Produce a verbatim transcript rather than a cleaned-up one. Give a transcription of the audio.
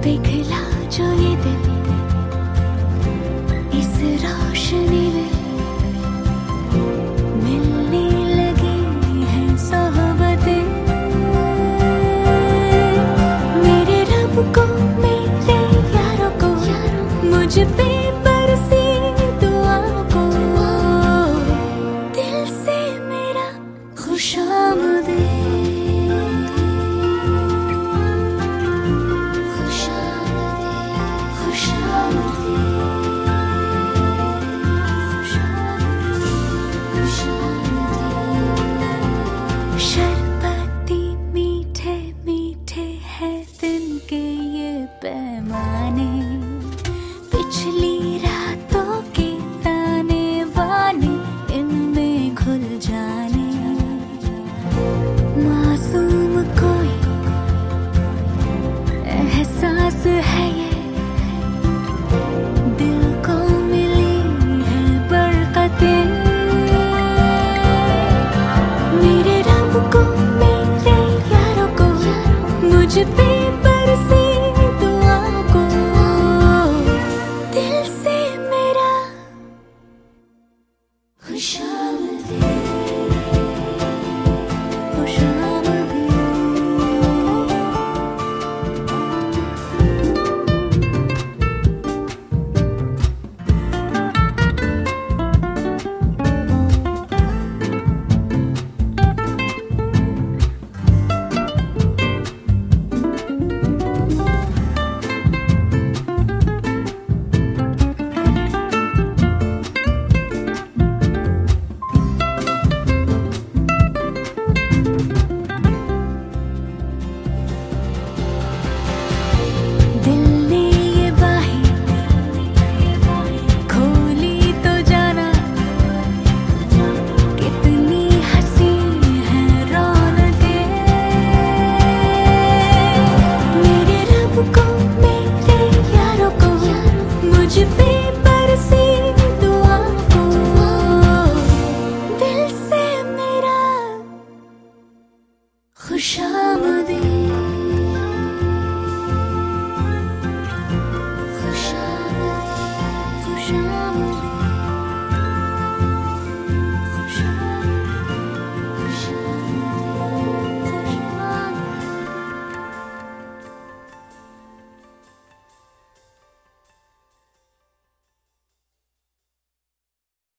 पिघला जो ये दिल इस रोशनी में मिलने लगी है सोहबतें। मेरे रब को मेरे यारों को मुझ पे बरसी दुआओं को दिल से मेरा खुशामदीद। शरबती मीठे मीठे है दिन के ये पैमाने, पिछली रातों के ताने बाने इनमें घुल जाने। मासूम कोई एहसास है ये